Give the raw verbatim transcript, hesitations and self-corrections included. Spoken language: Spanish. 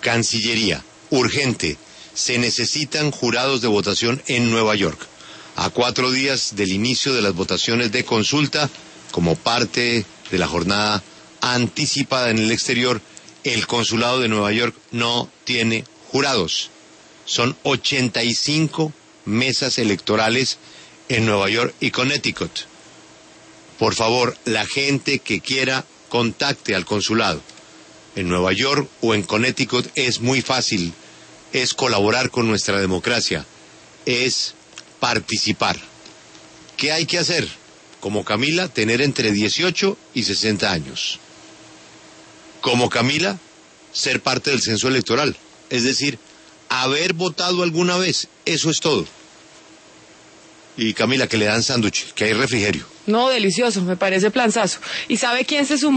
Cancillería, urgente, se necesitan jurados de votación en Nueva York. A cuatro días del inicio de las votaciones de consulta, como parte de la jornada anticipada en el exterior, el consulado de Nueva York no tiene jurados. Son ochenta y cinco mesas electorales en Nueva York y Connecticut. Por favor, la gente que quiera, contacte al consulado. En Nueva York o en Connecticut es muy fácil, es colaborar con nuestra democracia, es participar. ¿Qué hay que hacer? Como Camila, tener entre dieciocho y sesenta años. Como Camila, ser parte del censo electoral, es decir, haber votado alguna vez, eso es todo. Y Camila, que le dan sándwich, que hay refrigerio. No, delicioso, me parece planzazo. ¿Y sabe quién se sumó?